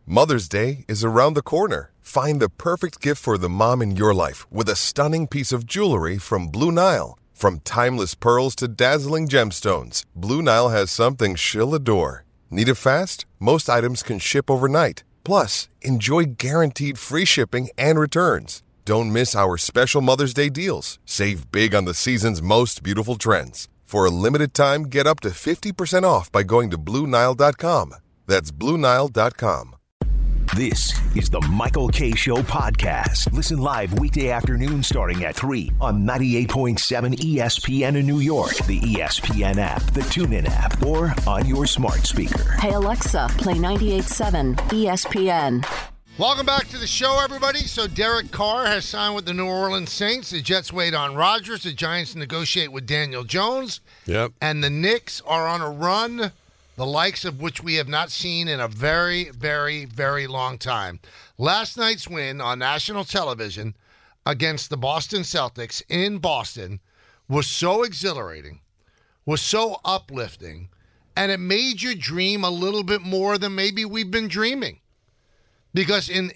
Mother's Day is around the corner. Find the perfect gift for the mom in your life with a stunning piece of jewelry from Blue Nile. From timeless pearls to dazzling gemstones, Blue Nile has something she'll adore. Need it fast? Most items can ship overnight. Plus, enjoy guaranteed free shipping and returns. Don't miss our special Mother's Day deals. Save big on the season's most beautiful trends. For a limited time, get up to 50% off by going to BlueNile.com. That's BlueNile.com. This is the Michael Kay Show podcast. Listen live weekday afternoon starting at 3 on 98.7 ESPN in New York, the ESPN app, the TuneIn app, or on your smart speaker. Hey, Alexa, play 98.7 ESPN. Welcome back to the show, everybody. So Derek Carr has signed with the New Orleans Saints. The Jets wait on Rodgers. The Giants negotiate with Daniel Jones. Yep. And the Knicks are on a run, the likes of which we have not seen in a very, very, very long time. Last night's win on national television against the Boston Celtics in Boston was so exhilarating, was so uplifting, and it made you dream a little bit more than maybe we've been dreaming. Because in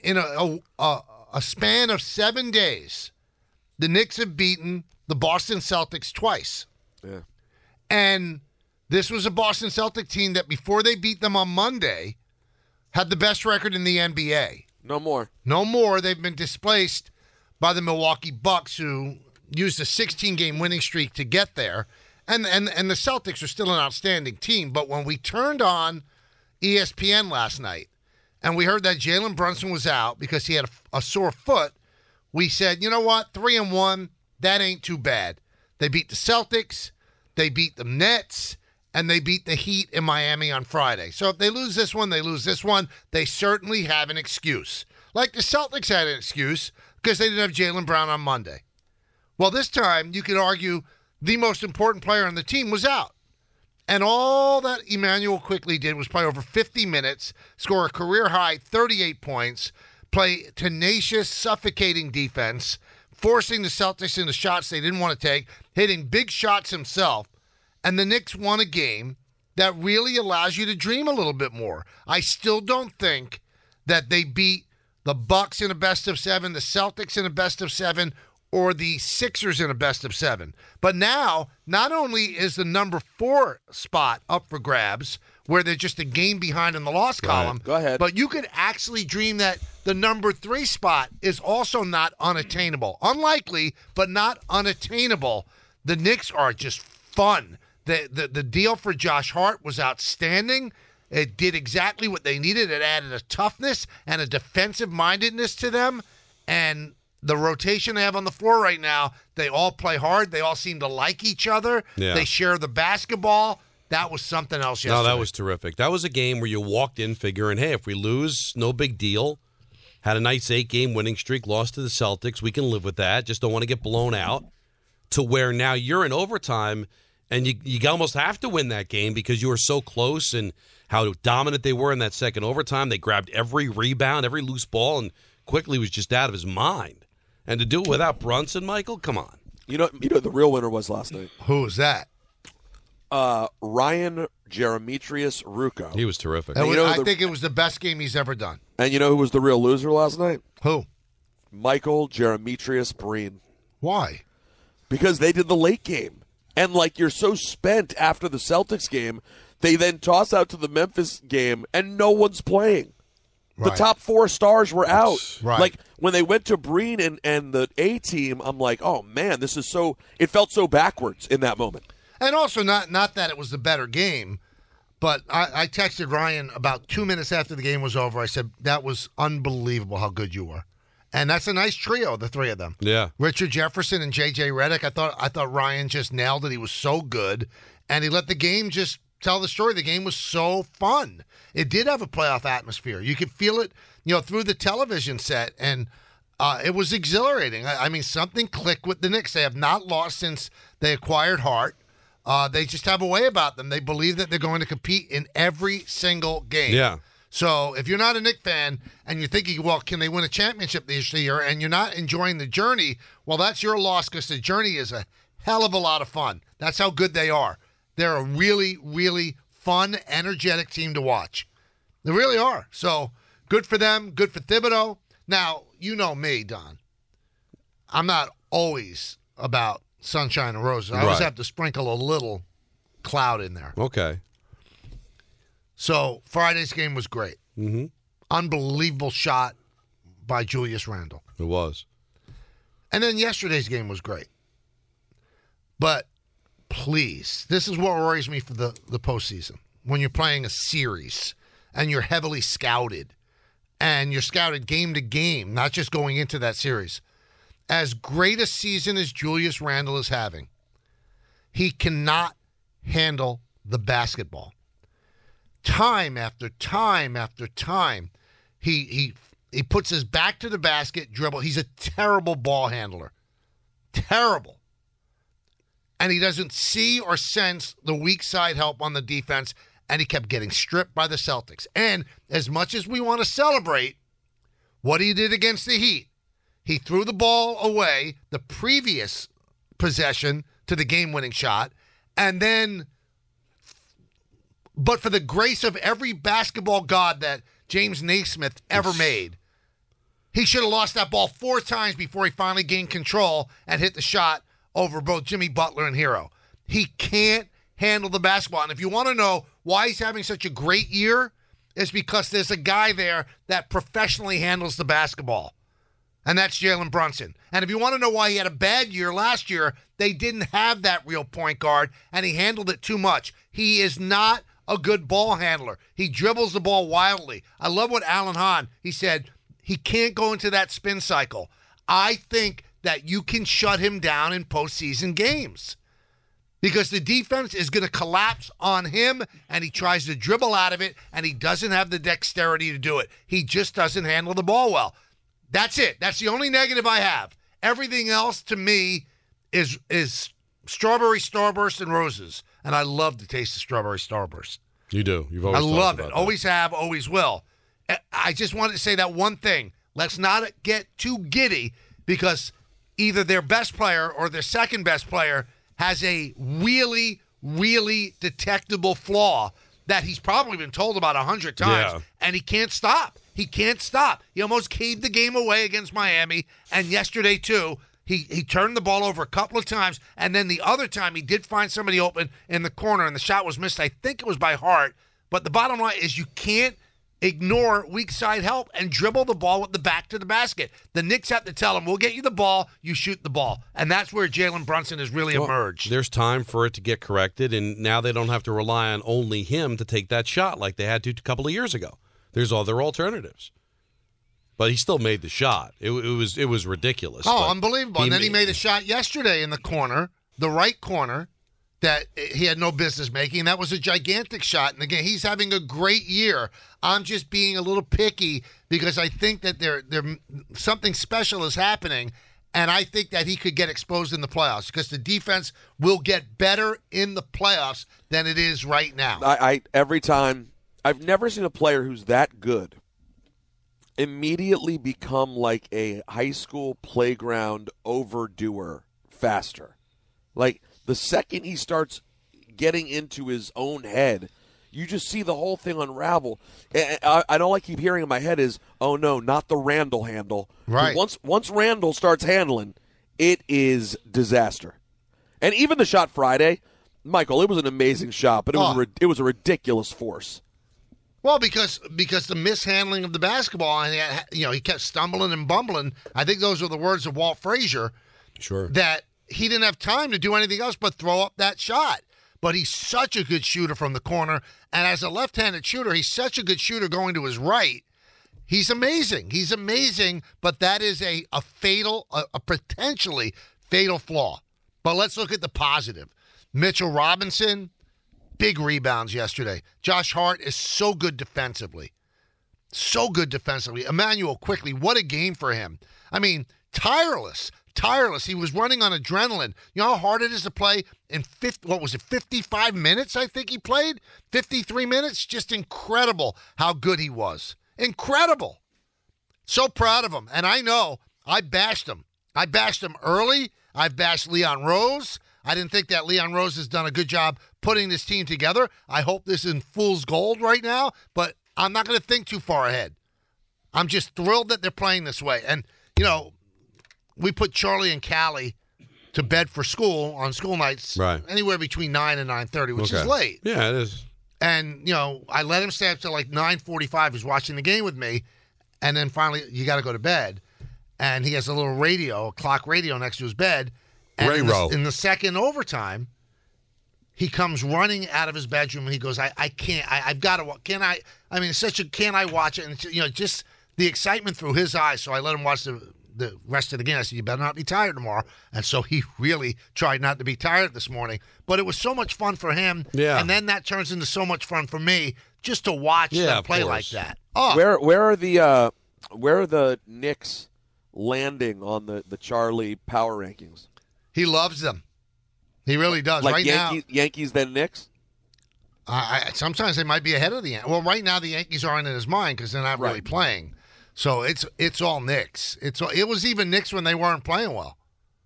a span of 7 days, the Knicks have beaten the Boston Celtics twice. Yeah. And this was a Boston Celtic team that before they beat them on Monday had the best record in the NBA. No more. No more. They've been displaced by the Milwaukee Bucks, who used a 16-game winning streak to get there. And the Celtics are still an outstanding team. But when we turned on ESPN last night, and we heard that Jalen Brunson was out because he had a sore foot, we said, you know what, 3-1, that ain't too bad. They beat the Celtics, they beat the Nets, and they beat the Heat in Miami on Friday. So if they lose this one, they lose this one. They certainly have an excuse. Like the Celtics had an excuse because they didn't have Jaylen Brown on Monday. Well, this time you could argue the most important player on the team was out. And all that Emmanuel Quickley did was play over 50 minutes, score a career-high 38 points, play tenacious, suffocating defense, forcing the Celtics into shots they didn't want to take, hitting big shots himself. And the Knicks won a game that really allows you to dream a little bit more. I still don't think that they beat the Bucks in a best-of-7, the Celtics in a best-of-7, or the Sixers in a best-of-7. But now, not only is the number 4 spot up for grabs, where they're just a game behind in the loss column, Go ahead. but you could actually dream that the number 3 spot is also not unattainable. Unlikely, but not unattainable. The Knicks are just fun. The deal for Josh Hart was outstanding. It did exactly what they needed. It added a toughness and a defensive-mindedness to them, and the rotation they have on the floor right now, they all play hard. They all seem to like each other. Yeah. They share the basketball. That was something else yesterday. No, that was terrific. That was a game where you walked in figuring, hey, if we lose, no big deal. Had a nice 8-game winning streak, lost to the Celtics. We can live with that. Just don't want to get blown out. To where now you're in overtime, and you almost have to win that game because you were so close and how dominant they were in that second overtime. They grabbed every rebound, every loose ball, and Quickley was just out of his mind. And to do it without Brunson, Michael, come on. You know the real winner was last night. Who was that? Ryan Jeremetrius Rucco. He was terrific. I think it was the best game he's ever done. And you know who was the real loser last night? Who? Michael Jeremetrius Breen. Why? Because they did the late game. And like you're so spent after the Celtics game, they then toss out to the Memphis game and no one's playing. Right. The top 4 stars were out. Right. Like when they went to Breen and the A team, I'm like, oh man, this is so. It felt so backwards in that moment. And also not that it was the better game, but I texted Ryan about 2 minutes after the game was over. I said, that was unbelievable how good you were. And that's a nice trio, the 3 of them. Yeah. Richard Jefferson and J.J. Redick. I thought Ryan just nailed it. He was so good. And he let the game just tell the story. The game was so fun. It did have a playoff atmosphere. You could feel it, through the television set, and it was exhilarating. I mean, something clicked with the Knicks. They have not lost since they acquired Hart. They just have a way about them. They believe that they're going to compete in every single game. Yeah. So if you're not a Knicks fan and you're thinking, well, can they win a championship this year, and you're not enjoying the journey, well, that's your loss because the journey is a hell of a lot of fun. That's how good they are. They're a really, really fun, energetic team to watch. They really are. So Good for them. Good for Thibodeau. Now, you know me, Don. I'm not always about sunshine and roses. I always have to sprinkle a little cloud in there. Okay. So Friday's game was great. Mm-hmm. Unbelievable shot by Julius Randle. It was. And then yesterday's game was great. But please, this is what worries me for the postseason. When you're playing a series and you're heavily scouted and you're scouted game to game, not just going into that series. As great a season as Julius Randle is having, he cannot handle the basketball. Time after time after time, he puts his back to the basket, dribble. He's a terrible ball handler. Terrible. And he doesn't see or sense the weak side help on the defense, and he kept getting stripped by the Celtics. And as much as we want to celebrate what he did against the Heat, he threw the ball away the previous possession to the game-winning shot, and then, but for the grace of every basketball god that James Naismith ever made, he should have lost that ball 4 times before he finally gained control and hit the shot over both Jimmy Butler and Hero. He can't handle the basketball. And if you want to know why he's having such a great year, it's because there's a guy there that professionally handles the basketball. And that's Jalen Brunson. And if you want to know why he had a bad year last year, they didn't have that real point guard, and he handled it too much. He is not a good ball handler. He dribbles the ball wildly. I love what Alan Hahn, he said, he can't go into that spin cycle. I think that you can shut him down in postseason games because the defense is going to collapse on him, and he tries to dribble out of it, and he doesn't have the dexterity to do it. He just doesn't handle the ball well. That's it. That's the only negative I have. Everything else to me is strawberry starburst and roses, and I love the taste of strawberry starburst. You do. You've always I love it. That. Always have, always will. I just wanted to say that one thing. Let's not get too giddy because either their best player or their second best player has a really, really detectable flaw that he's probably been told about 100 times, and he can't stop. He can't stop. He almost caved the game away against Miami, and yesterday, too, he turned the ball over a couple of times, and then the other time he did find somebody open in the corner, and the shot was missed. I think it was by Hart, but the bottom line is you can't ignore weak side help and dribble the ball with the back to the basket. The Knicks have to tell him, we'll get you the ball, you shoot the ball. And that's where Jalen Brunson has really emerged. There's time for it to get corrected, and now they don't have to rely on only him to take that shot like they had to a couple of years ago. There's other alternatives. But he still made the shot. It was ridiculous. Oh, unbelievable. And then he made a shot yesterday in the corner, the right corner, that he had no business making. That was a gigantic shot. And again, he's having a great year. I'm just being a little picky because I think that there something special is happening, and I think that he could get exposed in the playoffs because the defense will get better in the playoffs than it is right now. Every time, I've never seen a player who's that good immediately become like a high school playground overdoer faster. Like, the second he starts getting into his own head, you just see the whole thing unravel. And all I keep hearing in my head is, oh, no, not the Randall handle. Right. Once Randall starts handling, it is disaster. And even the shot Friday, Michael, it was an amazing shot, but it was a ridiculous force. Well, because the mishandling of the basketball, and he kept stumbling and bumbling. I think those are the words of Walt Frazier. Sure. That he didn't have time to do anything else but throw up that shot. But he's such a good shooter from the corner. And as a left-handed shooter, he's such a good shooter going to his right. He's amazing. He's amazing, but that is a potentially fatal flaw. But let's look at the positive. Mitchell Robinson, big rebounds yesterday. Josh Hart is so good defensively. So good defensively. Emmanuel Quickley, what a game for him. I mean, tireless. He was running on adrenaline. You know how hard it is to play in 55 minutes, I think he played? 53 minutes? Just incredible how good he was. Incredible. So proud of him. And I know I bashed him. I bashed him early. I've bashed Leon Rose. I didn't think that Leon Rose has done a good job putting this team together. I hope this is in fool's gold right now, but I'm not going to think too far ahead. I'm just thrilled that they're playing this way. And, you know, we put Charlie and Callie to bed for school on school nights anywhere between 9 and 9:30, which is late. Yeah, it is. And, you know, I let him stay up till like 9:45. He's watching the game with me. And then finally, you got to go to bed. And he has a little radio, a clock radio next to his bed. And in the second overtime, he comes running out of his bedroom and he goes, I can't, I've got to, can I mean, it's such a, can I watch it? And, you know, just the excitement through his eyes. So I let him watch the rest of the game. I said, you better not be tired tomorrow. And so he really tried not to be tired this morning. But it was so much fun for him. Yeah. And then that turns into so much fun for me just to watch them play like that. Oh. Where are the Knicks landing on the Charlie power rankings? He loves them. He really does. Like right Yankees then Knicks? Sometimes they might be ahead of the Yankees. Well, right now the Yankees aren't in his mind because they're not really playing. So it's all Knicks. It was even Knicks when they weren't playing well.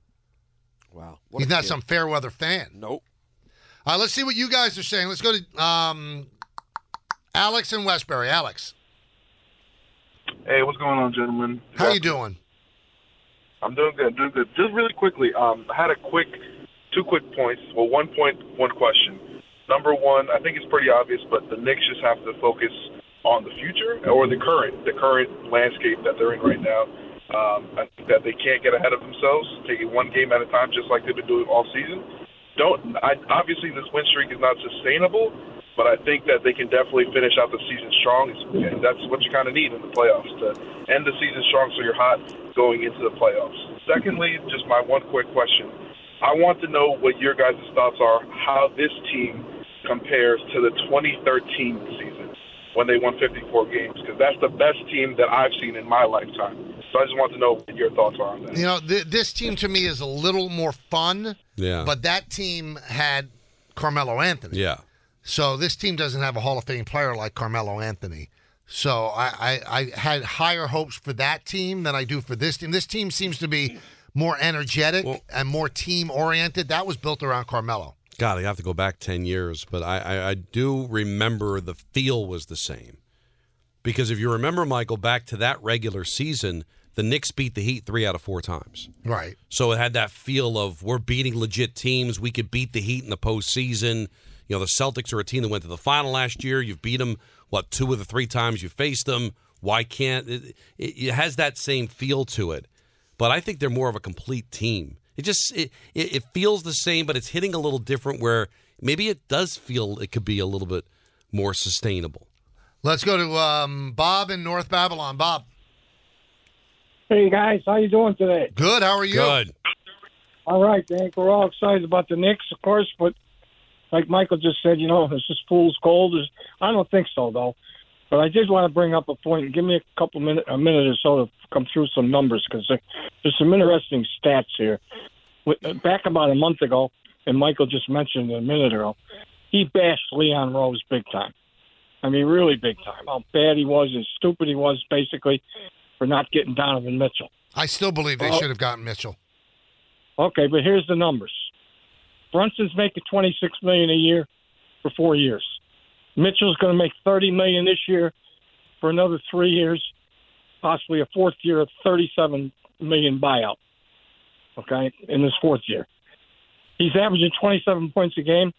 Wow. He's not some fair weather fan. Nope. All right, let's see what you guys are saying. Let's go to Alex in Westbury. Alex. Hey, what's going on, gentlemen? How you doing? I'm doing good, Just really quickly, I had two quick points. Well, 1 point, one question. Number one, I think it's pretty obvious, but the Knicks just have to focus on the future or the current landscape that they're in right now. I think that they can't get ahead of themselves, take it one game at a time, just like they've been doing all season. Obviously, this win streak is not sustainable, but I think that they can definitely finish out the season strong, and that's what you kind of need in the playoffs, to end the season strong so you're hot going into the playoffs. Secondly, just my one quick question. I want to know what your guys' thoughts are, how this team compares to the 2013 season when they won 54 games, because that's the best team that I've seen in my lifetime. So I just want to know what your thoughts are on that. You know, this team to me is a little more fun, but that team had Carmelo Anthony. Yeah. So this team doesn't have a Hall of Fame player like Carmelo Anthony. So I had higher hopes for that team than I do for this team. This team seems to be more energetic and more team-oriented. That was built around Carmelo. God, I have to go back 10 years, but I do remember the feel was the same. Because if you remember, Michael, back to that regular season, the Knicks beat the Heat 3 out of 4 times. Right. So it had that feel of we're beating legit teams. We could beat the Heat in the postseason. You know, the Celtics are a team that went to the final last year. You've beat them, 2 of the 3 times you faced them. Why can't it has that same feel to it. But I think they're more of a complete team. It feels the same, but it's hitting a little different where maybe it does feel it could be a little bit more sustainable. Let's go to Bob in North Babylon. Bob. Hey, guys. How you doing today? Good. How are you? Good. All right, Hank. We're all excited about the Knicks, of course, but like Michael just said, it's just fool's gold. I don't think so, though. But I did want to bring up a point. Give me a minute or so to come through some numbers, because there's some interesting stats here. Back about a month ago, and Michael just mentioned a minute ago, he bashed Leon Rose big time. I mean, really big time. How bad he was and stupid he was, basically, for not getting Donovan Mitchell. I still believe they should have gotten Mitchell. Okay, but here's the numbers. Brunson's making $26 million a year for 4 years. Mitchell's going to make $30 million this year for another 3 years, possibly a fourth year of $37 million buyout. Okay, in this fourth year, he's averaging 27 points a game,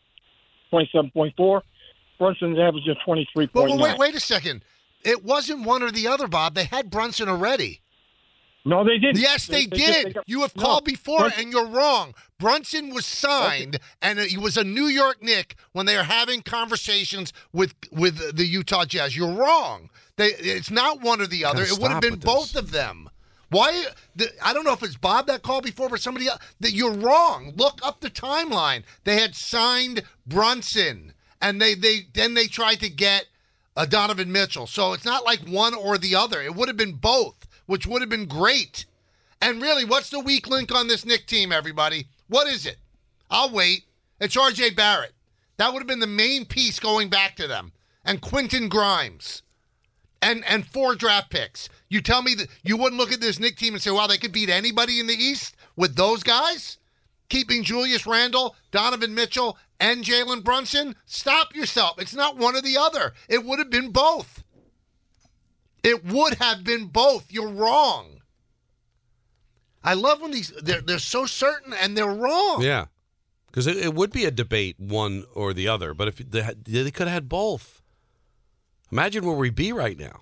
27.4. Brunson's averaging 23.9. Well, wait a second. It wasn't one or the other, Bob. They had Brunson already. No, they didn't. Yes, they did. You have called before, and you're wrong. Brunson was signed, and he was a New York Knick when they were having conversations with the Utah Jazz. You're wrong. It's not one or the other. It would have been both of them. Why? I don't know if it's Bob that called before, but somebody else. You're wrong. Look up the timeline. They had signed Brunson, and then they tried to get Donovan Mitchell. So it's not like one or the other. It would have been both, which would have been great. And really, what's the weak link on this Knick team, everybody? What is it? I'll wait. It's R.J. Barrett. That would have been the main piece going back to them. And Quentin Grimes. And 4 draft picks. You tell me that you wouldn't look at this Knick team and say, wow, they could beat anybody in the East with those guys? Keeping Julius Randle, Donovan Mitchell, and Jalen Brunson? Stop yourself. It's not one or the other. It would have been both. It would have been both. You're wrong. I love when they're so certain and they're wrong. Yeah, because it would be a debate, one or the other. But if they could have had both. Imagine where we'd be right now.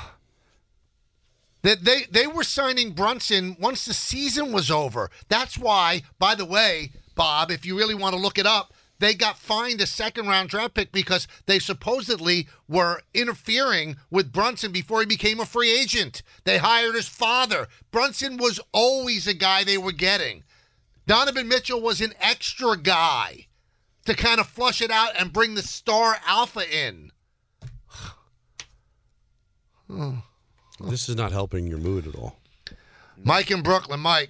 That they were signing Brunson once the season was over. That's why, by the way, Bob, if you really want to look it up, they got fined a second-round draft pick because they supposedly were interfering with Brunson before he became a free agent. They hired his father. Brunson was always a guy they were getting. Donovan Mitchell was an extra guy to kind of flush it out and bring the star alpha in. This is not helping your mood at all. Mike in Brooklyn. Mike.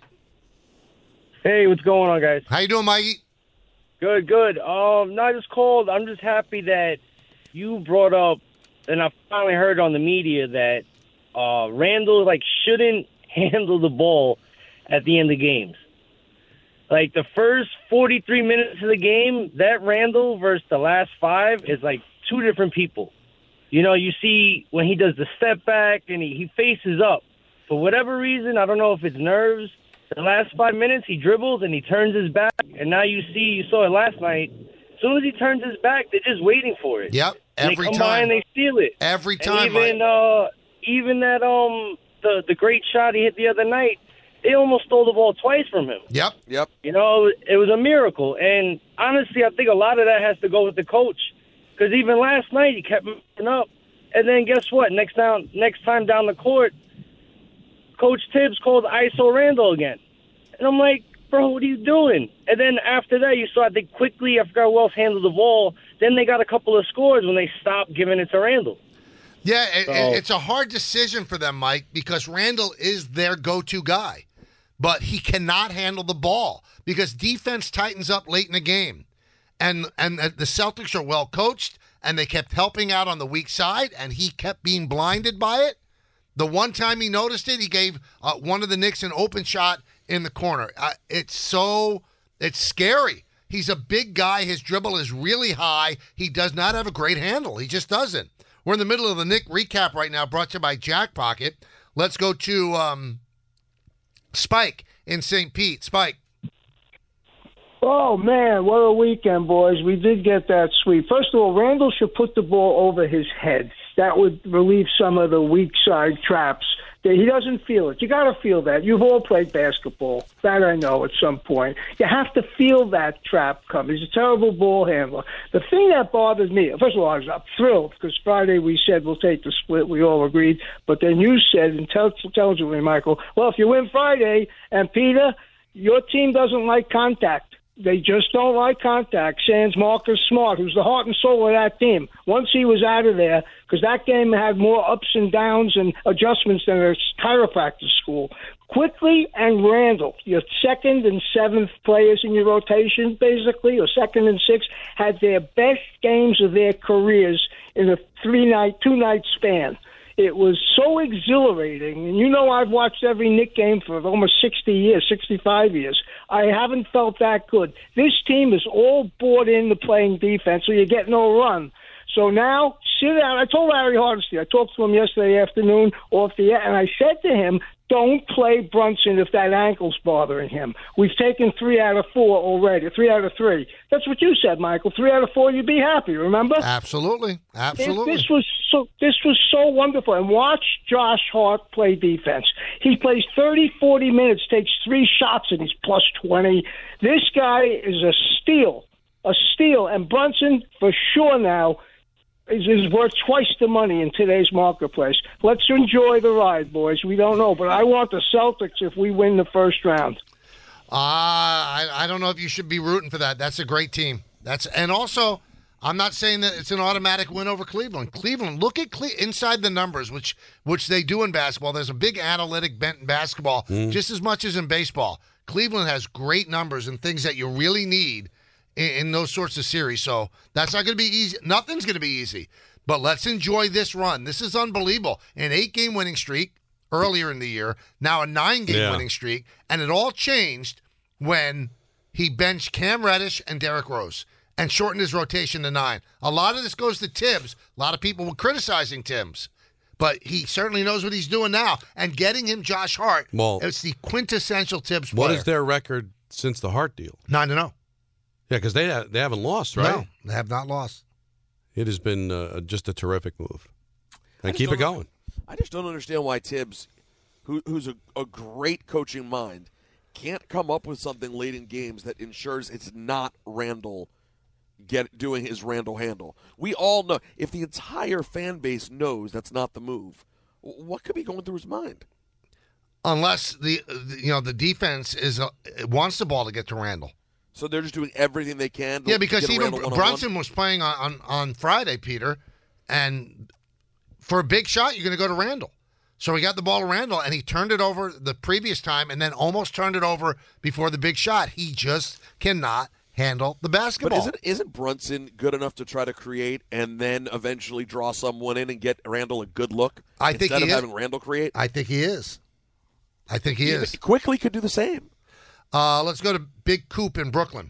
Hey, what's going on, guys? How you doing, Mikey? Good. No, I just called. I'm just happy that you brought up, and I finally heard on the media that Randall shouldn't handle the ball at the end of games. Like the first 43 minutes of the game, that Randall versus the last 5 is like two different people. You know, you see when he does the step back and he faces up. For whatever reason, I don't know if it's nerves. The last 5 minutes, he dribbles and he turns his back. And now you saw it last night. As soon as he turns his back, they're just waiting for it. Yep, and every they come time. by and they steal it. Every time. And even that the great shot he hit the other night, they almost stole the ball twice from him. Yep. You know, it was a miracle. And honestly, I think a lot of that has to go with the coach. Because even last night, he kept moving up. And then guess what? Next time down the court, Coach Tibbs called ISO Randall again. And I'm like, bro, what are you doing? And then after that, you saw they quickly, I forgot who else handled the ball. Then they got a couple of scores when they stopped giving it to Randall. Yeah, it's a hard decision for them, Mike, because Randall is their go-to guy. But he cannot handle the ball because defense tightens up late in the game. And the Celtics are well coached, and they kept helping out on the weak side, and he kept being blinded by it. The one time he noticed it, he gave one of the Knicks an open shot in the corner. It's scary. He's a big guy. His dribble is really high. He does not have a great handle. He just doesn't. We're in the middle of the Knick recap right now, brought to you by Jack Pocket. Let's go to Spike in St. Pete. Spike. Oh, man, what a weekend, boys. We did get that sweep. First of all, Randall should put the ball over his head. That would relieve some of the weak side traps. He doesn't feel it. You got to feel that. You've all played basketball. That I know at some point. You have to feel that trap come. He's a terrible ball handler. The thing that bothered me, first of all, I was thrilled because Friday we said we'll take the split. We all agreed. But then you said intelligently, Michael, well, if you win Friday, and Peter, your team doesn't like contact. They just don't like contact. Sans Marcus Smart, who's the heart and soul of that team. Once he was out of there, because that game had more ups and downs and adjustments than a chiropractic school. Quickly and Randall, your second and seventh players in your rotation, basically, or second and sixth, had their best games of their careers in a two-night span. It was so exhilarating. And you know I've watched every Knick game for almost 60 years, 65 years. I haven't felt that good. This team is all bought into playing defense, so you get no run. So now, sit down. I told Larry Hardesty, I talked to him yesterday afternoon off the air, and I said to him, don't play Brunson if that ankle's bothering him. We've taken 3 out of 4 already, 3 out of 3. That's what you said, Michael. 3 out of 4, you'd be happy, remember? Absolutely. This was so wonderful. And watch Josh Hart play defense. He plays 30, 40 minutes, takes 3 shots, and he's plus 20. This guy is a steal. And Brunson, for sure now, is worth twice the money in today's marketplace. Let's enjoy the ride, boys. We don't know, but I want the Celtics if we win the first round. I don't know if you should be rooting for that. That's a great team. And also, I'm not saying that it's an automatic win over Cleveland. Cleveland, look at inside the numbers, which they do in basketball. There's a big analytic bent in basketball, just as much as in baseball. Cleveland has great numbers and things that you really need in those sorts of series. So that's not going to be easy. Nothing's going to be easy. But let's enjoy this run. This is unbelievable. An 8-game winning streak earlier in the year, now a 9-game winning streak, and it all changed when he benched Cam Reddish and Derrick Rose and shortened his rotation to 9. A lot of this goes to Tibbs. A lot of people were criticizing Tibbs. But he certainly knows what he's doing now. And getting him Josh Hart, it's the quintessential Tibbs player. What is their record since the Hart deal? 9-0. Yeah, because they haven't lost, right? No, they have not lost. It has been just a terrific move. And keep it going. I just don't understand why Tibbs, who's a great coaching mind, can't come up with something late in games that ensures it's not Randall doing his Randall handle. We all know, if the entire fan base knows that's not the move, what could be going through his mind? Unless the defense wants the ball to get to Randall. So they're just doing everything they can to because get even Randall Brunson was playing on Friday, Peter, and for a big shot, you're going to go to Randall. So he got the ball to Randall, and he turned it over the previous time and then almost turned it over before the big shot. He just cannot handle the basketball. But isn't Brunson good enough to try to create and then eventually draw someone in and get Randall a good look instead of having Randall create? I think he is. Quickly could do the same. Let's go to Big Coop in Brooklyn.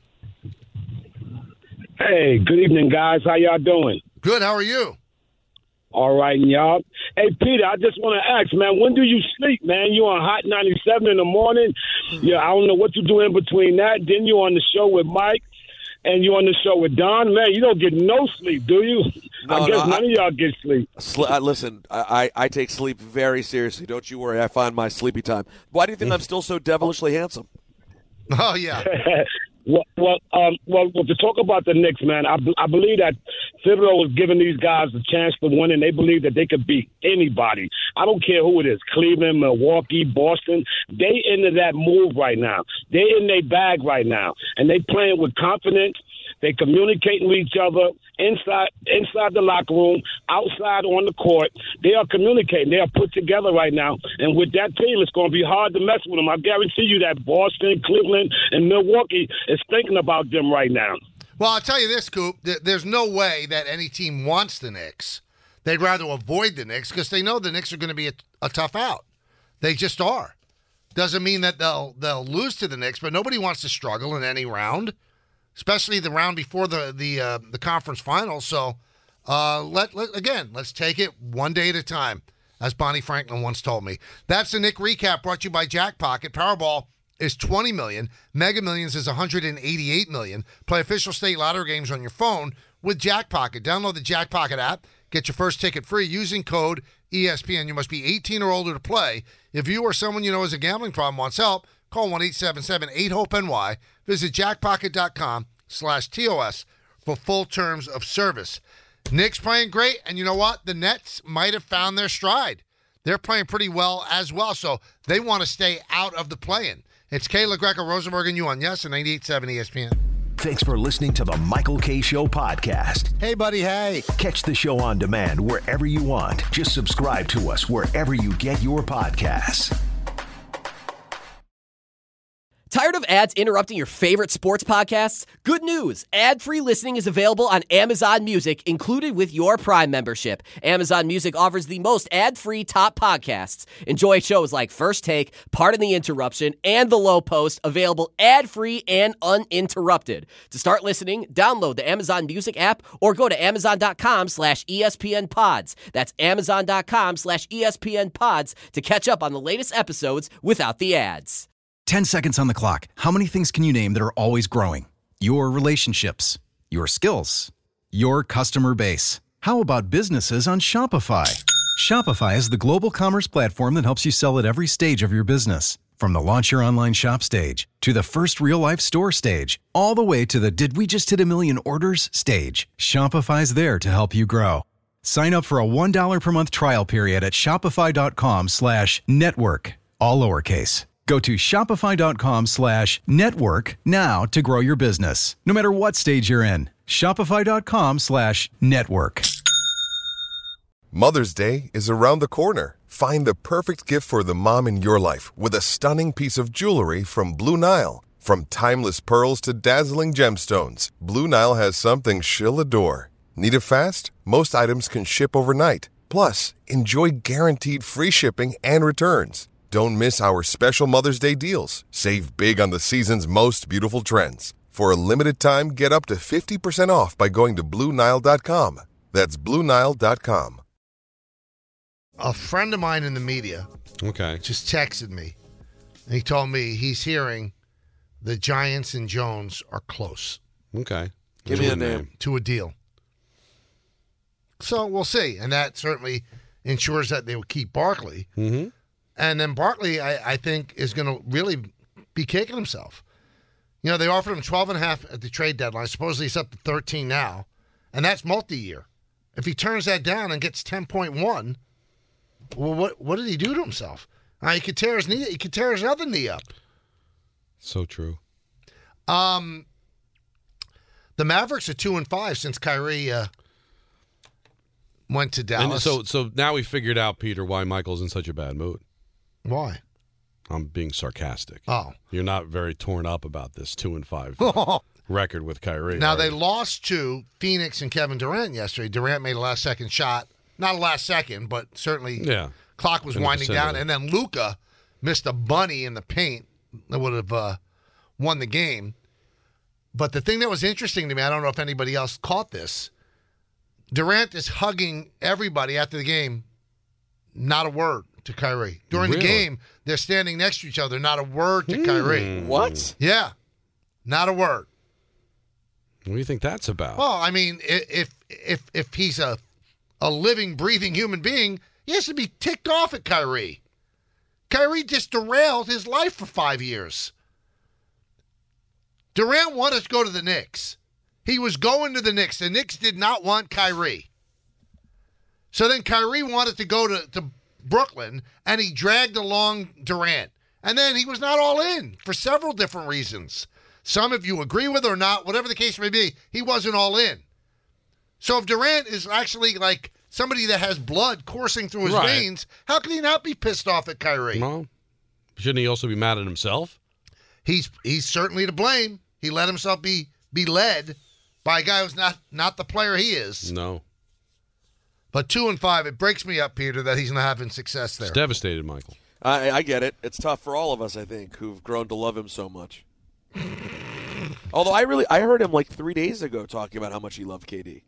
Hey, good evening, guys. How y'all doing? Good. How are you? All right, y'all. Hey, Peter, I just want to ask, man, when do you sleep, man? You on Hot 97 in the morning? Yeah, I don't know what you do in between that. Then you on the show with Mike, and you on the show with Don. Man, you don't get no sleep, do you? I guess none of y'all get sleep. Listen, I take sleep very seriously. Don't you worry. I find my sleepy time. Why do you think I'm still so devilishly handsome? Oh, yeah. Well, to talk about the Knicks, man, I believe that Thibodeau was giving these guys a chance to win, and they believe that they could beat anybody. I don't care who it is, Cleveland, Milwaukee, Boston. They into that move right now. They in their bag right now, and they playing with confidence. They communicating with each other inside the locker room, outside on the court. They are communicating. They are put together right now. And with that team, it's going to be hard to mess with them. I guarantee you that Boston, Cleveland, and Milwaukee is thinking about them right now. Well, I'll tell you this, Coop. There's no way that any team wants the Knicks. They'd rather avoid the Knicks because they know the Knicks are going to be a tough out. They just are. Doesn't mean that they'll lose to the Knicks, but nobody wants to struggle in any round, especially the round before the conference finals. So, let's take it one day at a time, as Bonnie Franklin once told me. That's the Knick Recap brought to you by Jackpocket. Powerball is $20 million. Mega Millions is $188 million. Play official state lottery games on your phone with Jackpocket. Download the Jackpocket app. Get your first ticket free using code ESPN. You must be 18 or older to play. If you or someone you know has a gambling problem wants help, call 1-877-8-HOPE-NY. Visit jackpocket.com/TOS for full terms of service. Knicks playing great, and you know what? The Nets might have found their stride. They're playing pretty well as well, so they want to stay out of the play-in. It's Kayla Greco, Rosenberg, and you on Yes and 98.7 ESPN. Thanks for listening to the Michael K. Show podcast. Hey, buddy, hey. Catch the show on demand wherever you want. Just subscribe to us wherever you get your podcasts. Tired of ads interrupting your favorite sports podcasts? Good news! Ad-free listening is available on Amazon Music, included with your Prime membership. Amazon Music offers the most ad-free top podcasts. Enjoy shows like First Take, Pardon the Interruption, and The Low Post, available ad-free and uninterrupted. To start listening, download the Amazon Music app or go to amazon.com/ESPN Pods. That's amazon.com/ESPN Pods to catch up on the latest episodes without the ads. 10 seconds on the clock. How many things can you name that are always growing? Your relationships, your skills, your customer base. How about businesses on Shopify? Shopify is the global commerce platform that helps you sell at every stage of your business. From the launch your online shop stage, to the first real-life store stage, all the way to the did we just hit a million orders stage. Shopify's there to help you grow. Sign up for a $1 per month trial period at shopify.com/network, all lowercase. Go to shopify.com/network now to grow your business, no matter what stage you're in. Shopify.com/network. Mother's Day is around the corner. Find the perfect gift for the mom in your life with a stunning piece of jewelry from Blue Nile. From timeless pearls to dazzling gemstones, Blue Nile has something she'll adore. Need it fast? Most items can ship overnight. Plus, enjoy guaranteed free shipping and returns. Don't miss our special Mother's Day deals. Save big on the season's most beautiful trends. For a limited time, get up to 50% off by going to BlueNile.com. That's BlueNile.com. A friend of mine in the media just texted me, and he told me he's hearing the Giants and Jones are close. Okay. Give me a name. To a deal. So we'll see. And that certainly ensures that they will keep Barkley. Mm-hmm. And then Barkley, I think, is going to really be kicking himself. You know, they offered him 12.5 at the trade deadline. Supposedly he's up to 13 now. And that's multi-year. If he turns that down and gets 10.1, well, what did he do to himself? He could tear his knee. He could tear his other knee up. So true. The Mavericks are 2-5 since Kyrie went to Dallas. And so now we figured out, Peter, why Michael's in such a bad mood. Why? I'm being sarcastic. Oh. You're not very torn up about this 2-5 record with Kyrie. Now, they lost to Phoenix and Kevin Durant yesterday. Durant made a last-second shot. Not a last second, but certainly clock was winding down. And then Luka missed a bunny in the paint that would have won the game. But the thing that was interesting to me, I don't know if anybody else caught this, Durant is hugging everybody after the game, not a word to Kyrie. During the game, they're standing next to each other, not a word to Kyrie. What? Yeah, not a word. What do you think that's about? Well, I mean, if he's a living, breathing human being, he has to be ticked off at Kyrie. Kyrie just derailed his life for 5 years. Durant wanted to go to the Knicks. He was going to the Knicks. The Knicks did not want Kyrie. So then Kyrie wanted to go to Brooklyn, and he dragged along Durant. And then he was not all in for several different reasons. Some, if you agree with or not, whatever the case may be, he wasn't all in. So if Durant is actually like somebody that has blood coursing through his veins, how can he not be pissed off at Kyrie? Well, shouldn't he also be mad at himself? He's certainly to blame. He let himself be led by a guy who's not the player he is. No. But 2-5, it breaks me up, Peter, that he's not having success there. It's devastated, Michael. I get it. It's tough for all of us, I think, who've grown to love him so much. Although I heard him like 3 days ago talking about how much he loved KD.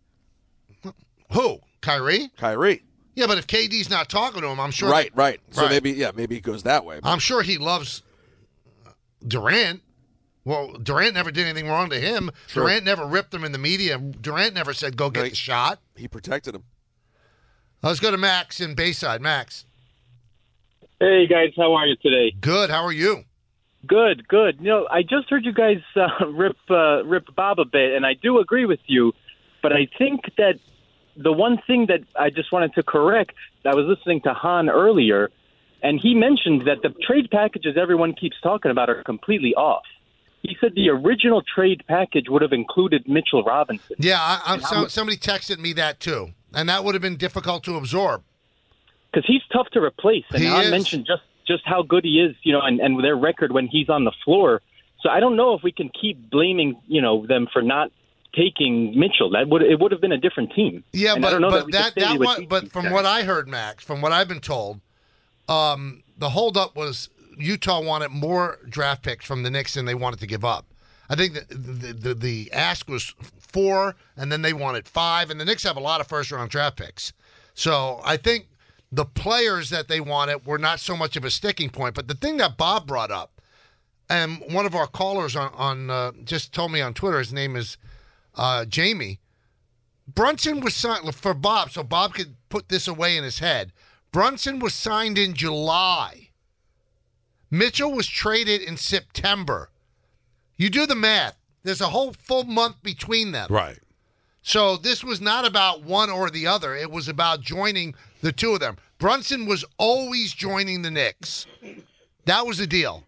Who? Kyrie? Kyrie. Yeah, but if KD's not talking to him, I'm sure. Right. So maybe it goes that way. I'm sure he loves Durant. Well, Durant never did anything wrong to him. Sure. Durant never ripped him in the media. Durant never said, go get the shot. He protected him. Let's go to Max in Bayside. Max. Hey, guys. How are you today? Good. How are you? Good. You know, I just heard you guys rip Bob a bit, and I do agree with you, but I think that the one thing that I just wanted to correct, I was listening to Han earlier, and he mentioned that the trade packages everyone keeps talking about are completely off. He said the original trade package would have included Mitchell Robinson. Yeah, somebody texted me that too, and that would have been difficult to absorb. Because he's tough to replace, and Han mentioned just how good he is, you know, and their record when he's on the floor. So I don't know if we can keep blaming, you know, them for not taking Mitchell. It would have been a different team. Yeah, and but from what I heard, Max, from what I've been told, the holdup was Utah wanted more draft picks from the Knicks than they wanted to give up. I think the ask was 4, and then they wanted 5, and the Knicks have a lot of first-round draft picks. So I think the players that they wanted were not so much of a sticking point. But the thing that Bob brought up, and one of our callers on just told me on Twitter, his name is Jamie, Brunson was signed for Bob, so Bob could put this away in his head. Brunson was signed in July. Mitchell was traded in September. You do the math. There's a whole full month between them. Right. So this was not about one or the other. It was about joining the two of them. Brunson was always joining the Knicks. That was the deal.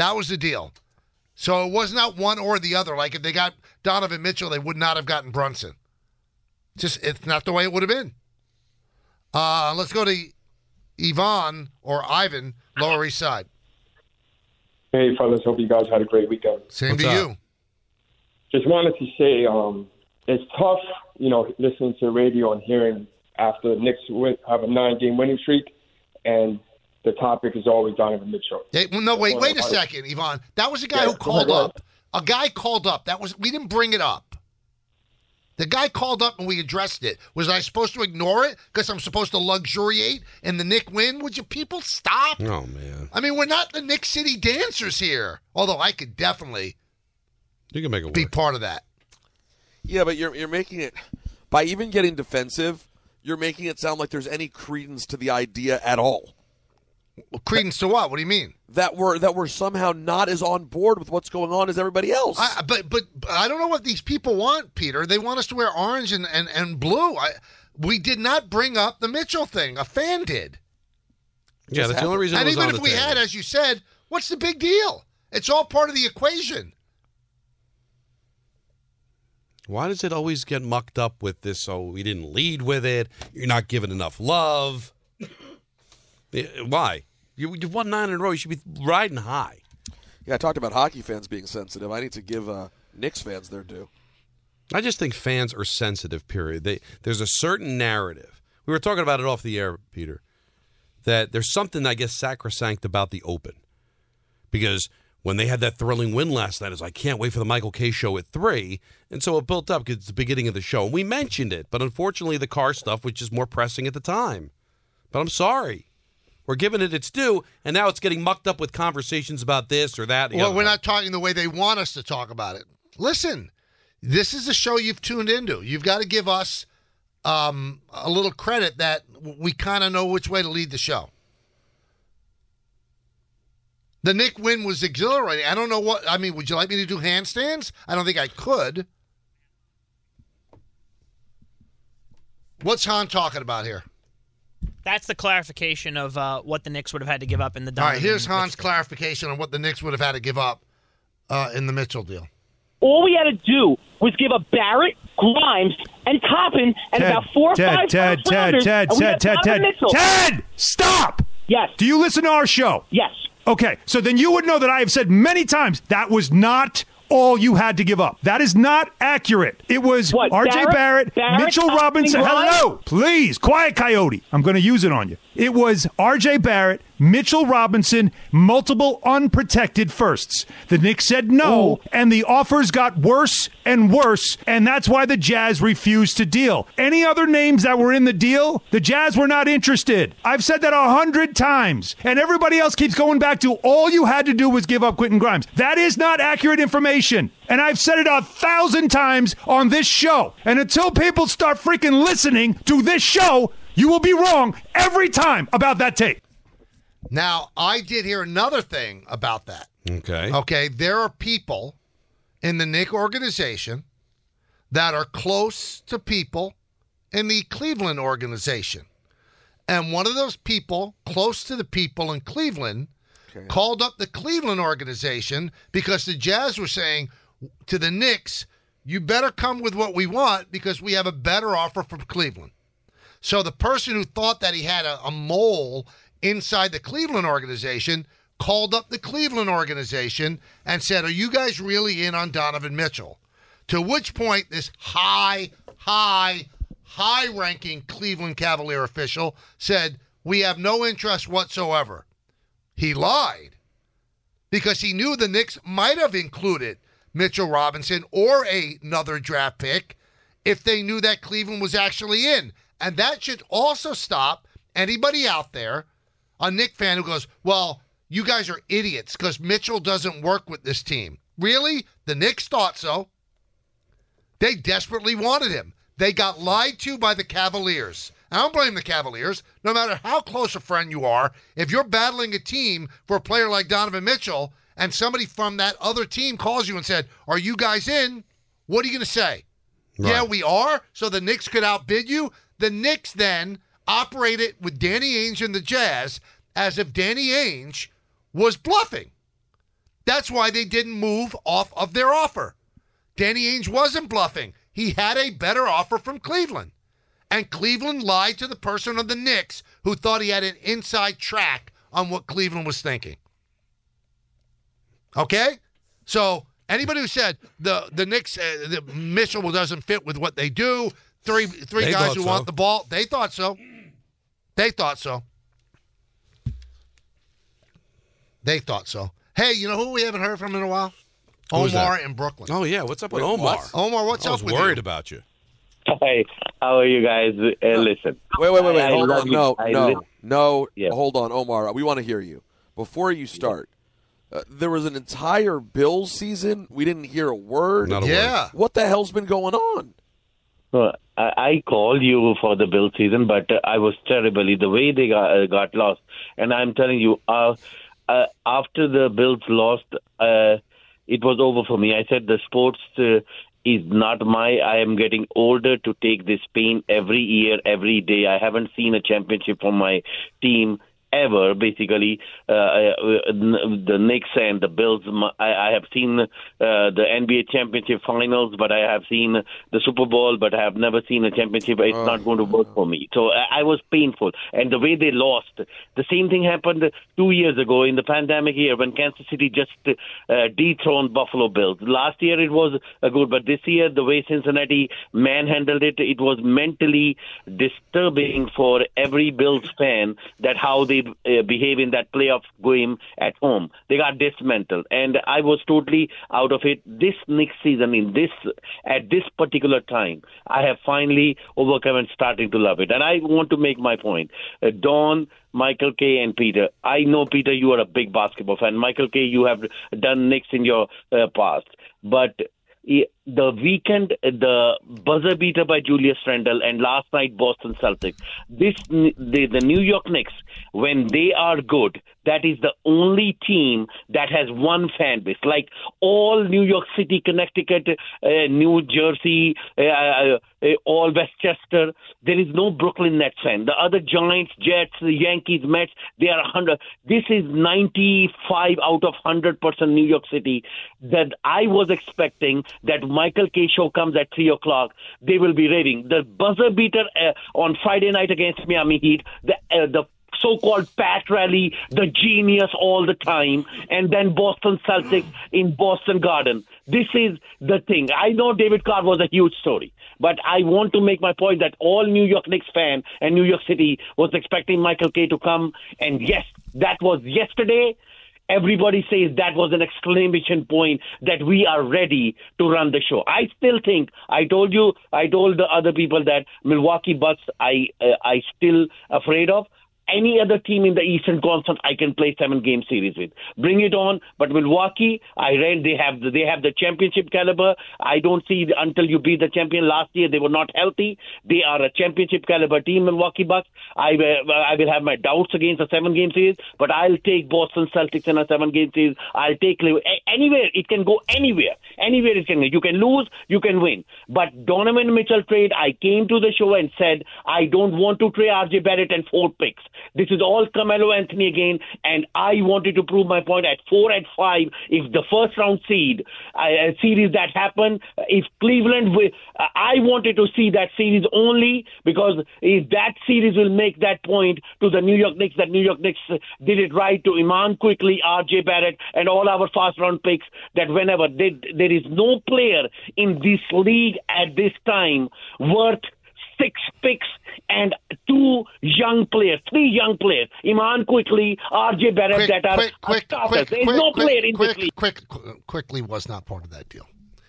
So it was not one or the other. Like if they got Donovan Mitchell, they would not have gotten Brunson. It's not the way it would have been. Let's go to Ivan, Lower East Side. Hey, fellas. Hope you guys had a great weekend. Same to you. Just wanted to say it's tough, you know, listening to the radio and hearing after the Knicks have a 9-game winning streak, and the topic is always Donovan Mitchell. Wait a second, Ivan. That was a guy who called up. A guy called up. We didn't bring it up. The guy called up and we addressed it. Was I supposed to ignore it because I'm supposed to luxuriate in the Knick win? Would you people stop? Oh, man. I mean, we're not the Knick City dancers here. Although I could definitely You can make it be work. part of that. Yeah, but you're making it, by even getting defensive, you're making it sound like there's any credence to the idea at all. Well, credence to what? What do you mean? That we're somehow not as on board with what's going on as everybody else. But I don't know what these people want, Peter. They want us to wear orange and blue. We did not bring up the Mitchell thing. A fan did. Yeah, that's the only reason it And was even on if the we table. had, as you said, what's the big deal? It's all part of the equation. Why does it always get mucked up with this? Oh, we didn't lead with it. You're not giving enough love. Why? You've won 9 in a row. You should be riding high. Yeah, I talked about hockey fans being sensitive. I need to give Knicks fans their due. I just think fans are sensitive, period. There's a certain narrative. We were talking about it off the air, Peter, that there's something, I guess, sacrosanct about the Open. Because when they had that thrilling win last night, it's I can't wait for the Michael K. show at 3. And so it built up because it's the beginning of the show. And we mentioned it, but unfortunately the car stuff was just more pressing at the time. But I'm sorry. We're giving it its due, and now it's getting mucked up with conversations about this or that. Well, we're not talking the way they want us to talk about it. Listen, this is a show you've tuned into. You've got to give us a little credit that we kind of know which way to lead the show. The Knick win was exhilarating. I don't know what, I mean, would you like me to do handstands? I don't think I could. What's Hahn talking about here? That's the clarification of what the Knicks would have had to give up in the Donovan. All right, here's Hahn's clarification on what the Knicks would have had to give up in the Mitchell deal. All we had to do was give up Barrett, Grimes, and Toppin, and about 4 or 5 first rounders, and we had Donovan Mitchell. Ted, stop! Yes. Do you listen to our show? Yes. Okay, so then you would know that I have said many times that was not all you had to give up. That is not accurate. It was R.J. Barrett, Mitchell Robinson. Hello, please, quiet, Coyote. I'm going to use it on you. It was R.J. Barrett, Mitchell Robinson, multiple unprotected firsts. The Knicks said no, and the offers got worse and worse, and that's why the Jazz refused to deal. Any other names that were in the deal, the Jazz were not interested. I've said that 100 times, and everybody else keeps going back to all you had to do was give up Quentin Grimes. That is not accurate information, and I've said it 1,000 times on this show. And until people start freaking listening to this show, you will be wrong every time about that tape. Now, I did hear another thing about that. Okay. Okay, there are people in the Knick organization that are close to people in the Cleveland organization. And one of those people, close to the people in Cleveland, called up the Cleveland organization because the Jazz were saying to the Knicks, you better come with what we want because we have a better offer from Cleveland. So the person who thought that he had a mole inside the Cleveland organization called up the Cleveland organization and said, are you guys really in on Donovan Mitchell? To which point this high-ranking Cleveland Cavalier official said, we have no interest whatsoever. He lied because he knew the Knicks might have included Mitchell Robinson or another draft pick if they knew that Cleveland was actually in. And that should also stop anybody out there, a Knick fan who goes, well, you guys are idiots because Mitchell doesn't work with this team. Really? The Knicks thought so. They desperately wanted him. They got lied to by the Cavaliers. I don't blame the Cavaliers. No matter how close a friend you are, if you're battling a team for a player like Donovan Mitchell and somebody from that other team calls you and said, are you guys in? What are you going to say? Right. Yeah, we are. So the Knicks could outbid you. The Knicks then operated with Danny Ainge and the Jazz as if Danny Ainge was bluffing. That's why they didn't move off of their offer. Danny Ainge wasn't bluffing. He had a better offer from Cleveland. And Cleveland lied to the person on the Knicks who thought he had an inside track on what Cleveland was thinking. Okay? So anybody who said the Knicks, the Mitchell doesn't fit with what they do, three guys who want the ball, they thought so. They thought so. They thought so. Hey, you know who we haven't heard from in a while? Who's Omar that? in Brooklyn. Oh, yeah. What's up with Omar? Omar, what's up with you? I was worried about you. Hi, how are you guys? Listen. Wait. Hold on. No. Yeah. Hold on, Omar. We want to hear you. Before you start, there was an entire Bills season. We didn't hear a word. Not a word. What the hell's been going on? Well, I called you for the Bill season, but I was terribly the way they got lost. And I'm telling you, after the Bills lost, it was over for me. I said the sports is not I am getting older to take this pain every year, every day. I haven't seen a championship from my team ever, basically. The Knicks and the Bills. I have seen the NBA championship finals, but I have seen the Super Bowl, but I have never seen a championship. It's not going to work for me. So I was painful. And the way they lost, the same thing happened 2 years ago in the pandemic year when Kansas City just dethroned Buffalo Bills. Last year it was good, but this year the way Cincinnati manhandled it, it was mentally disturbing for every Bills fan that how they behave in that playoff game at home. They got dismantled, and I was totally out of it. This next season, at this particular time, I have finally overcome and starting to love it. And I want to make my point. Don, Michael K. and Peter. I know, Peter, you are a big basketball fan. Michael K., you have done Knicks in your past. But the weekend, the buzzer beater by Julius Randle, and last night Boston Celtics. The New York Knicks, when they are good, that is the only team that has one fan base. Like all New York City, Connecticut, New Jersey, all Westchester, there is no Brooklyn Nets fan. The other Giants, Jets, Yankees, Mets, they are 100. This is 95 out of 100% New York City. That I was expecting that Michael K. show comes at 3 o'clock, they will be raving. The buzzer beater on Friday night against Miami Heat, the so-called Pat Riley, the genius all the time, and then Boston Celtics in Boston Garden. This is the thing. I know David Carr was a huge story, but I want to make my point that all New York Knicks fan and New York City was expecting Michael K. to come, and yes, that was yesterday. Everybody says that was an exclamation point that we are ready to run the show. I still think, I told the other people that Milwaukee Bucks, I still afraid of. Any other team in the Eastern Conference, I can play 7-game series with. Bring it on. But Milwaukee, they have the championship caliber. I don't see until you beat the champion. Last year they were not healthy. They are a championship caliber team, Milwaukee Bucks. I will have my doubts against a 7-game series, but I'll take Boston Celtics in a 7-game series. I'll take anywhere. It can go anywhere. Anywhere it can go. You can lose, you can win. But Donovan Mitchell trade, I came to the show and said I don't want to trade RJ Barrett and 4 picks. This is all Carmelo Anthony again, and I wanted to prove my point at 4 and 5. If the first round series that happened, if Cleveland, I wanted to see that series only because if that series will make that point to the New York Knicks, that New York Knicks did it right to Iman quickly, RJ Barrett, and all our first round picks. That whenever there is no player in this league at this time worth 6 picks and 3 young players, Iman quickly, RJ Barrett, that are starters. There is no player in this league. Quickly was not part of that deal.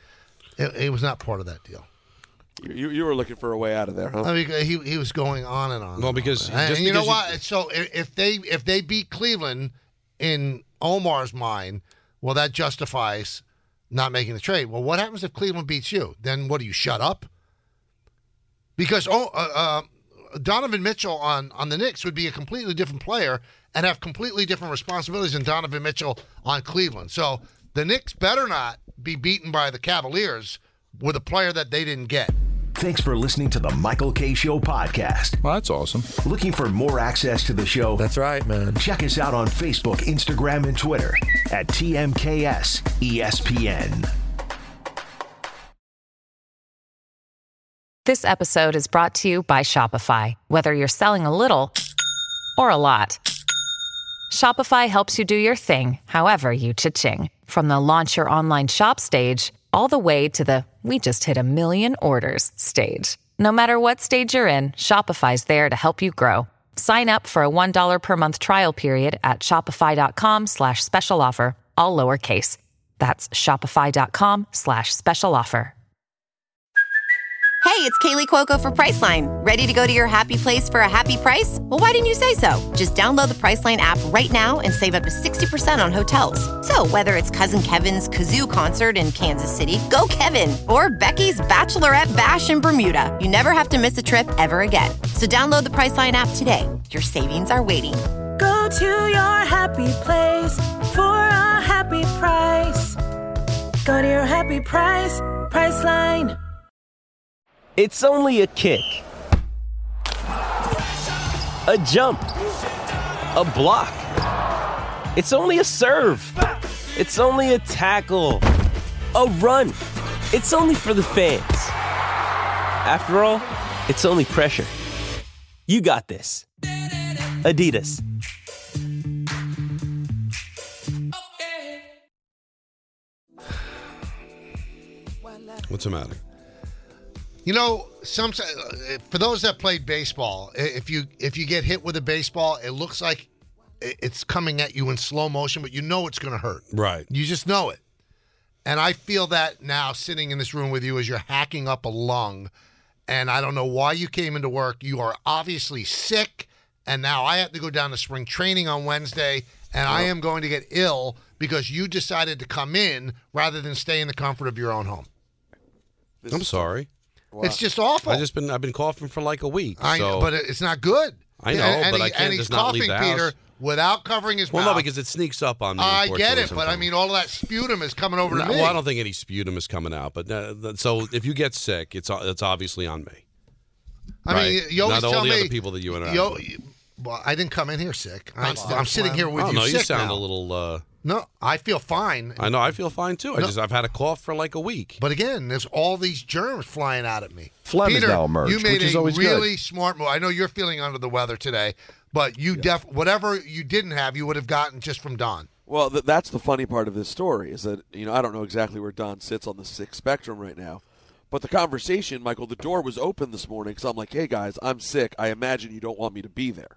It was not part of that deal. You were looking for a way out of there, huh? I mean, he was going on and on. Well, because you know what? So if they beat Cleveland in Omar's mind, well, that justifies not making the trade. Well, what happens if Cleveland beats you? Then what do you shut up? Because Donovan Mitchell on the Knicks would be a completely different player and have completely different responsibilities than Donovan Mitchell on Cleveland. So the Knicks better not be beaten by the Cavaliers with a player that they didn't get. Thanks for listening to the Michael K. Show podcast. Well, that's awesome. Looking for more access to the show? That's right, man. Check us out on Facebook, Instagram, and Twitter at TMKS ESPN. This episode is brought to you by Shopify. Whether you're selling a little or a lot, Shopify helps you do your thing, however you cha-ching. From the launch your online shop stage, all the way to the we just hit 1 million orders stage. No matter what stage you're in, Shopify's there to help you grow. Sign up for a $1 per month trial period at shopify.com/special offer, all lowercase. That's shopify.com/special offer. Hey, it's Kaylee Cuoco for Priceline. Ready to go to your happy place for a happy price? Well, why didn't you say so? Just download the Priceline app right now and save up to 60% on hotels. So whether it's Cousin Kevin's Kazoo Concert in Kansas City, go Kevin, or Becky's Bachelorette Bash in Bermuda, you never have to miss a trip ever again. So download the Priceline app today. Your savings are waiting. Go to your happy place for a happy price. Go to your happy price, Priceline. It's only a kick, a jump, a block. It's only a serve. It's only a tackle, a run. It's only for the fans. After all, it's only pressure. You got this. Adidas. What's the matter? You know, for those that played baseball, if you get hit with a baseball, it looks like it's coming at you in slow motion, but you know it's going to hurt. Right. You just know it. And I feel that now sitting in this room with you as you're hacking up a lung, and I don't know why you came into work. You are obviously sick, and now I have to go down to spring training on Wednesday, and I am going to get ill because you decided to come in rather than stay in the comfort of your own home. I'm sorry. Wow. It's just awful. I've been coughing for like a week. I know, but it's not good. I know, but I can't just not leave the house. And he's coughing, Peter, without covering his mouth. Well, no, because it sneaks up on me. I get it, but I mean, all of that sputum is coming over to me. Well, I don't think any sputum is coming out. But so if you get sick, it's obviously on me. I mean, you always not tell all the me. other people that you interact with. Well, I didn't come in here sick. I'm sitting here with you no, sick you sound now. a little. No, I feel fine. I know, I feel fine too. I've had a cough for like a week. But again, there's all these germs flying out at me. Phlegm Peter, has now emerged, you made which is always really good. smart move. I know you're feeling under the weather today, but you whatever you didn't have, you would have gotten just from Don. Well, that's the funny part of this story is that, I don't know exactly where Don sits on the sick spectrum right now. But the conversation, Michael, the door was open this morning because I'm like, hey, guys, I'm sick. I imagine you don't want me to be there.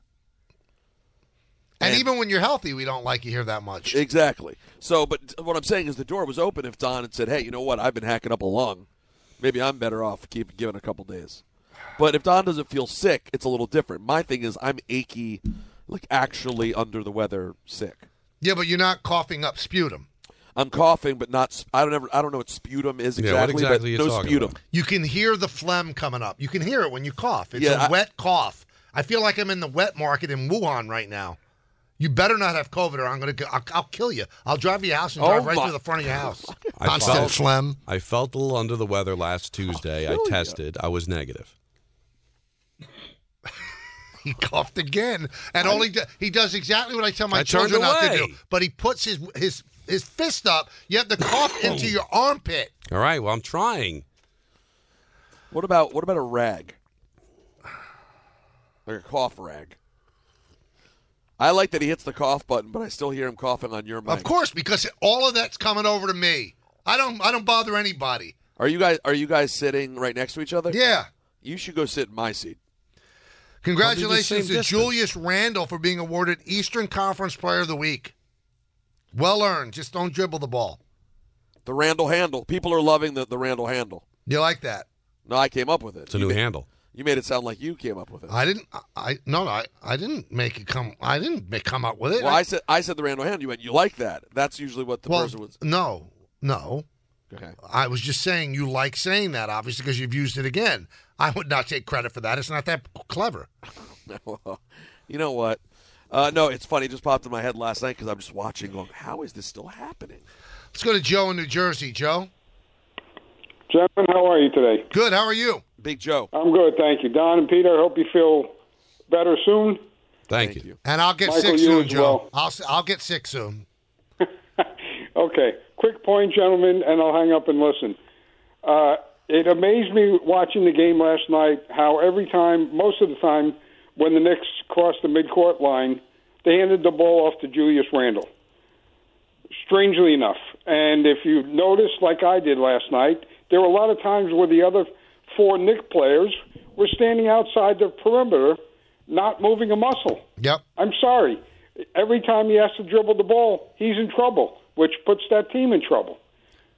And even when you're healthy, we don't like you here that much. Exactly. So, but what I'm saying is the door was open if Don had said, hey, you know what, I've been hacking up a lung. Maybe I'm better off giving a couple days. But if Don doesn't feel sick, it's a little different. My thing is I'm achy, like actually under the weather sick. Yeah, but you're not coughing up sputum. I'm coughing, but not. I don't know what sputum is exactly. Yeah, what exactly but are you no talking sputum. about? You can hear the phlegm coming up. You can hear it when you cough. It's Yeah, a wet cough. I feel like I'm in the wet market in Wuhan right now. You better not have COVID, or I'll kill you. I'll drive to your house and drive right through the front of your house. Constant phlegm. I felt a little under the weather last Tuesday. I tested. I was negative. He coughed again, and he does exactly what I tell my children not to do. But he puts his fist up. You have to cough into your armpit. All right. Well, I'm trying. What about a rag? Like a cough rag. I like that he hits the cough button, but I still hear him coughing on your mic. Of course, because all of that's coming over to me. I don't bother anybody. Are you guys sitting right next to each other? Yeah. You should go sit in my seat. Congratulations to Julius Randle for being awarded Eastern Conference Player of the Week. Well earned. Just don't dribble the ball. The Randle handle. People are loving the Randle handle. You like that? No, I came up with it. It's a new handle. You made it sound like you came up with it. I didn't. I didn't make it come. I didn't come up with it. Well, I said the Randle handle. You went. You like that? That's usually what the person was. No. Okay. I was just saying you like saying that, obviously, because you've used it again. I would not take credit for that. It's not that clever. You know what? No, it's funny. It just popped in my head last night because I'm just watching going, how is this still happening? Let's go to Joe in New Jersey. Joe? Gentlemen, how are you today? Good. How are you? Big Joe. I'm good, thank you. Don and Peter, I hope you feel better soon. Thank you. And I'll get Michael, sick you soon, as Joe. well. I'll get sick soon. Okay. Quick point, gentlemen, and I'll hang up and listen. It amazed me watching the game last night how most of the time, when the Knicks crossed the midcourt line, they handed the ball off to Julius Randle. Strangely enough. And if you noticed, like I did last night, there were a lot of times where the other four Knicks players were standing outside the perimeter, not moving a muscle. Yep. I'm sorry. Every time he has to dribble the ball, he's in trouble, which puts that team in trouble.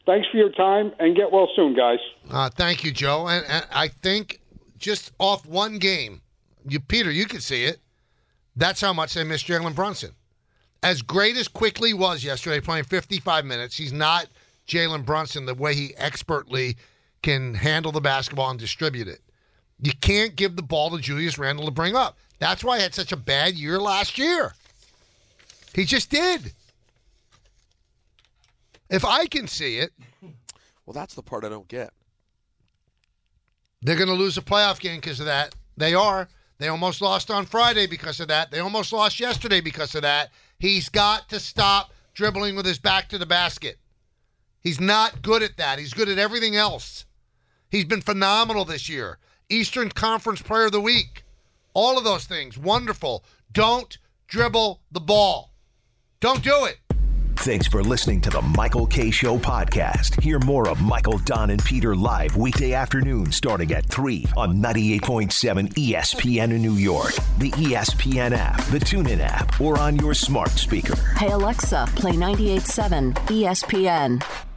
Thanks for your time, and get well soon, guys. Thank you, Joe. And I think just off one game, Peter, you could see it. That's how much they miss Jalen Brunson. As great as Quickly was yesterday, playing 55 minutes, he's not Jalen Brunson the way he expertly can handle the basketball and distribute it. You can't give the ball to Julius Randle to bring up. That's why he had such a bad year last year. He just did. If I can see it. Well, that's the part I don't get. They're going to lose a playoff game because of that. They are. They almost lost on Friday because of that. They almost lost yesterday because of that. He's got to stop dribbling with his back to the basket. He's not good at that. He's good at everything else. He's been phenomenal this year. Eastern Conference Player of the Week. All of those things. Wonderful. Don't dribble the ball. Don't do it. Thanks for listening to the Michael K. Show podcast. Hear more of Michael, Don, and Peter live weekday afternoons starting at 3 on 98.7 ESPN in New York, the ESPN app, the TuneIn app, or on your smart speaker. Hey, Alexa, play 98.7 ESPN.